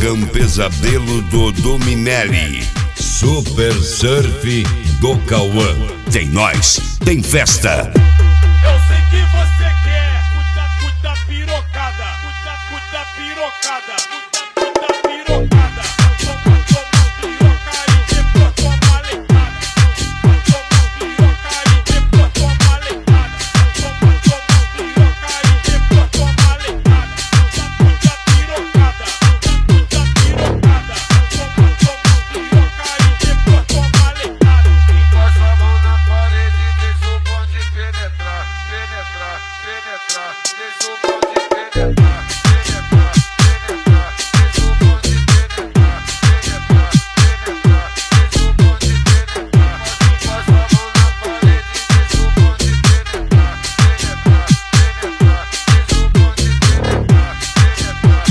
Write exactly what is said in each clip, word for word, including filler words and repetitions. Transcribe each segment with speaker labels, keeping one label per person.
Speaker 1: Logan Pesadelo do Dominelli. Super Surf do Cauã. Tem nós, tem festa.
Speaker 2: Eu sei que você quer puta, puta pirocada, puta, puta pirocada, puta, puta pirocada. Toma, toma, pirocaio, depois toma leitada. Toma, pirocaio, depois toma leitada. Toma, toma, pirocaio, depois toma leitada. Puta, puta pirocada, puta, puta pirocada. Toma, toma, pirocaio, depois toma leitada.
Speaker 3: Encosta a mão na parede e deixa o bonde penetrar, penetrar, penetrar, deixa o bonde penetrar, penetrar, penetrar, deixa o bonde penetrar, penetrar, penetrar, deixa o bonde penetrar. Encosta a mão na parede e deixa o bonde penetrar, penetrar, penetrar, deixa o bonde penetrar, penetrar,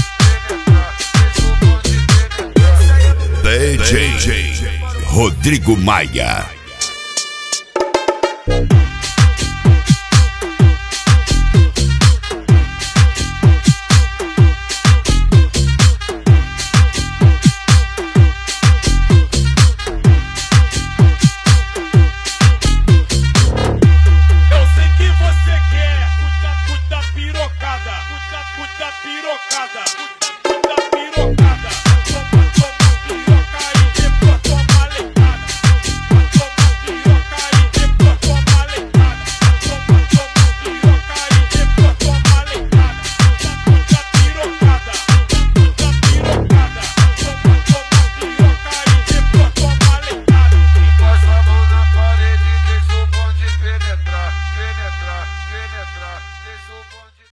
Speaker 3: penetrar, deixa o bonde penetrar.
Speaker 1: D J Rodrigo Maia.